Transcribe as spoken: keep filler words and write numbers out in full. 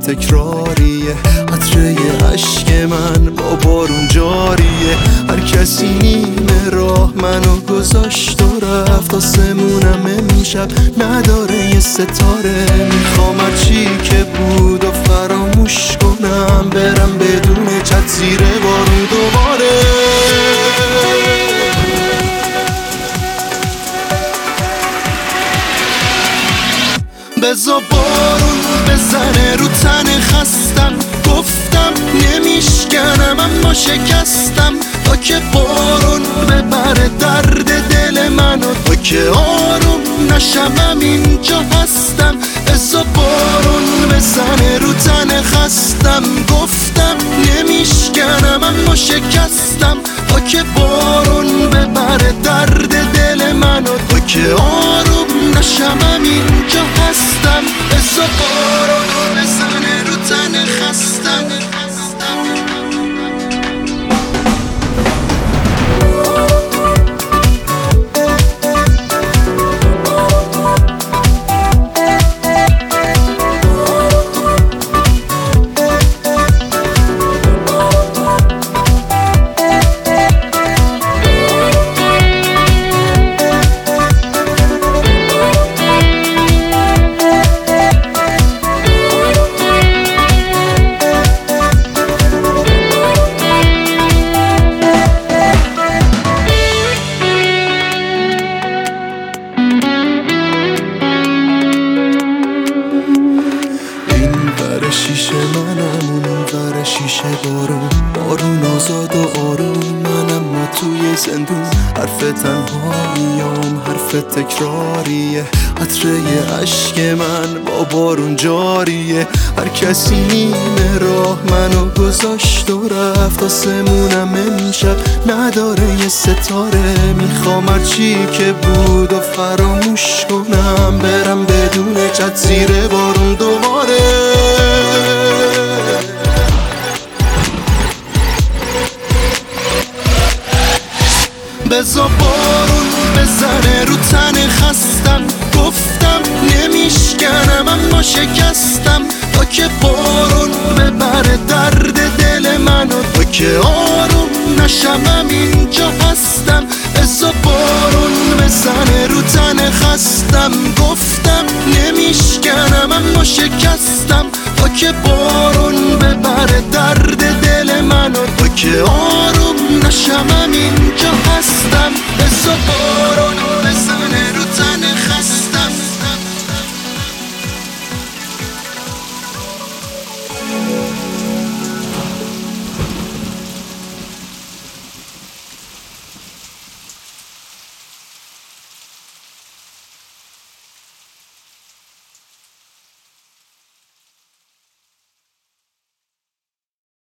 تکراریه، قطره اشک من با بارون جاریه. هر کسی نیمه راه منو گذاشت و رفت، آسمونم امشب نداره یه ستاره. میخوام هرچی که بود و فراموش کنم، برم بدون چت زیر بارون دوباره. بذار بارون بزنه رو تن خستم، گفتم نمیشکنم اما شکستم. تا که بارون ببره درد دل منو، تا که آروم نشم اینجا هستم. بذار بارون بزنه رو تن خستم، گفتم نمیشکنم اما شکستم. تا که بارون ببره درد دل منو، تا که آروم نشم اینجا هستم. بذار بارون بزنه رو تن خستم. شیشه منم اون ور شیشه بارون، بارون آزاد و آروم منم ما توی زندون. حرف تنهاییام حرف تکراریه، قطره اشک من با بارون جاریه. هر کسی نیمه راه منو گذاشت و رفت، آسمونم امشب نداره یه ستاره. میخوام هرچی که بود و فراموش کنم، برم بدون چت زیر بارون دوباره. بذار بارون بزنه رو تن خستم، گفتم نمیشکنم اما شکستم. تا که بارون ببره درد دل منو، تا که آروم نشم اینجا هستم. بذار بارون بزنه رو تن خستم، گفتم نمیشکنم اما شکستم. تا که بارون